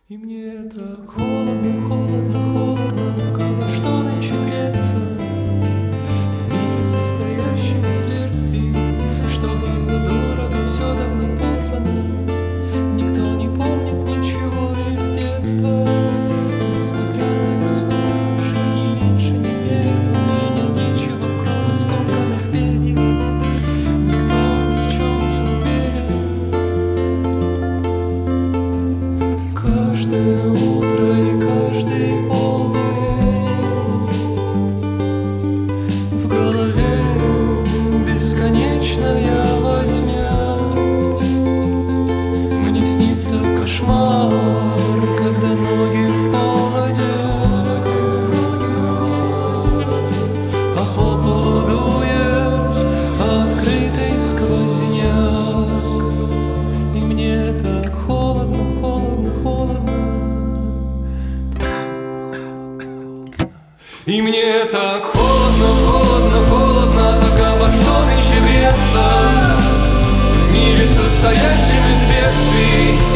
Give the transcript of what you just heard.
И мне так холодно, холодно, холодно, но как бы что нынче греться в мире, состоящем из зверствий. Что было дорого, все давно порвано. Никто не помнит ничего из детства. Несмотря на весну, уже не меньше не мерит у меня ничего, кроме скомканных перьев. Никто ни в чем не уверен. Каждое утро и каждый полдень в голове бесконечная возня. Мне снится кошмар, когда ноги в холоде, а по полу дует открытый сквозняк. И мне так холодно, холодно, холодно. И мне так холодно, холодно, холодно, так обо что нынче греться в мире, состоящем из бедствий.